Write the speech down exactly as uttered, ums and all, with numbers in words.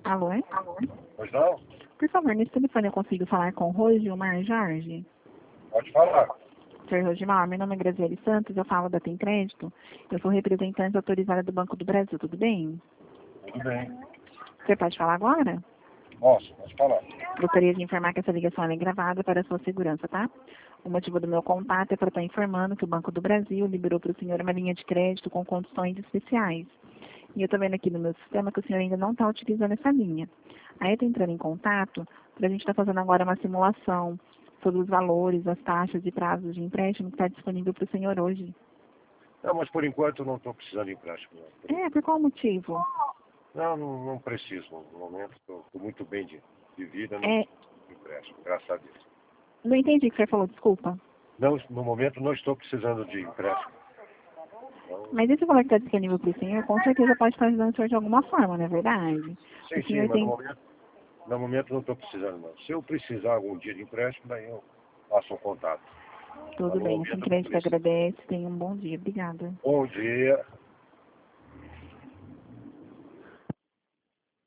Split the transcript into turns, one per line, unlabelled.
Alô?
Pois não?
Por favor, nesse telefone eu consigo falar com Rosimar Jorge?
Pode falar.
senhor Rosimar, meu nome é Graziele Santos, eu falo da Tem Crédito. Eu sou representante autorizada do Banco do Brasil, tudo bem?
Tudo bem.
Você pode falar agora?
Posso, pode falar.
Gostaria de informar que essa ligação é gravada para a sua segurança, tá? O motivo do meu contato é para estar informando que o Banco do Brasil liberou para o senhor uma linha de crédito com condições especiais. E eu estou vendo aqui no meu sistema que o senhor ainda não está utilizando essa linha. Aí eu estou entrando em contato para a gente estar fazendo agora uma simulação sobre os valores, as taxas e prazos de empréstimo que está disponível para o senhor hoje.
Não, mas por enquanto eu não estou precisando de empréstimo. Não.
É, por qual motivo?
Não, não, não preciso. No momento estou muito bem de, de vida, não
É,
preciso de empréstimo, graças a Deus.
não entendi o que você falou, desculpa.
Não, no momento não estou precisando de empréstimo. Então,
Mas esse valor que está disponível para o senhor, com certeza pode estar ajudando o senhor de alguma forma, não é verdade?
sim,
O
sim,
senhor
mas
tem...
no momento, no momento não estou precisando não. Se eu precisar algum dia de empréstimo, daí eu faço um contato. Mas
Tudo
no
bem, assim,
momento eu não
crédito
preciso.
agradece. Tenha um bom dia. Obrigada.
Bom dia.